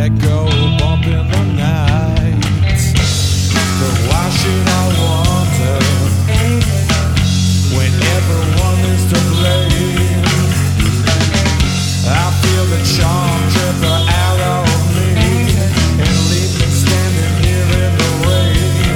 that go bump in the night. But why should I wonder when everyone is to blame? I feel the charm drip out of me and leave me standing here in the rain.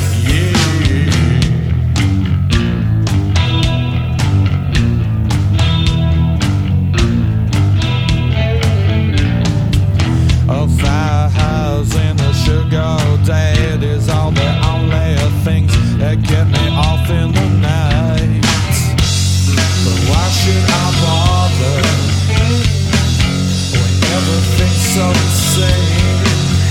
Yeah. A firehouse and a sugar daddy's all the only things that get me off in the night. But why should I bother when everything's so insane?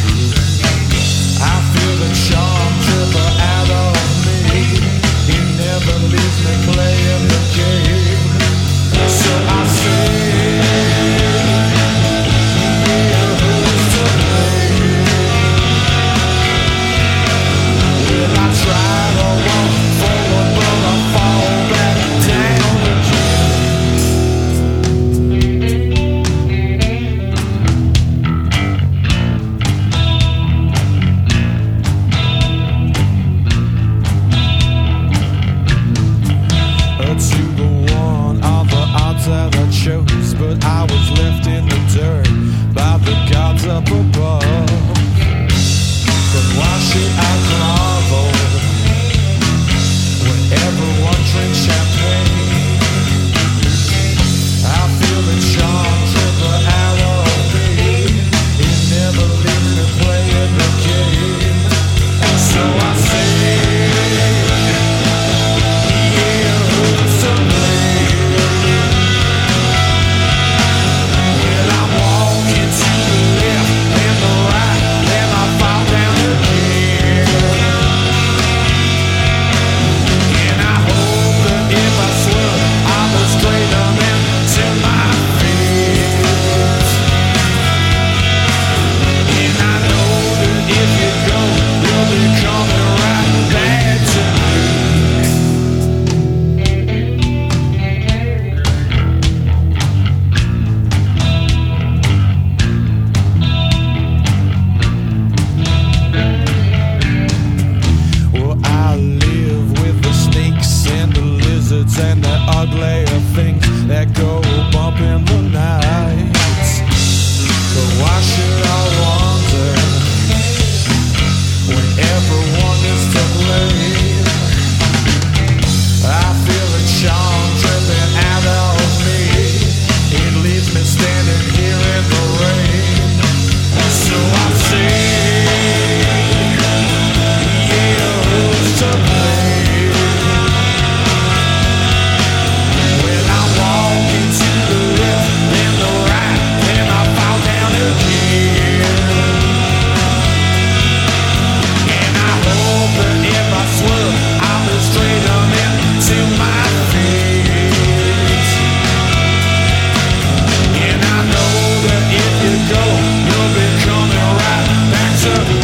I feel the charm dribble out of me. He never leaves me playing the game. So I say, yeah, who's to blame? Well, I try to walk forward, but I fall back down again. To go on, all the odds that I chose, but I was left in the dirt by the gods up above. But why should I grovel when everyone drinks champagne? I feel the charm dribble out of me. It never leaves me playing the game. And so I say, and the uglier things that go bump in the night. But why should I wonder when everyone is to blame? I feel the charm dripping out of me. It leaves me standing here in the rain. So I say, yeah, who's to blame? You'll be coming right back to me.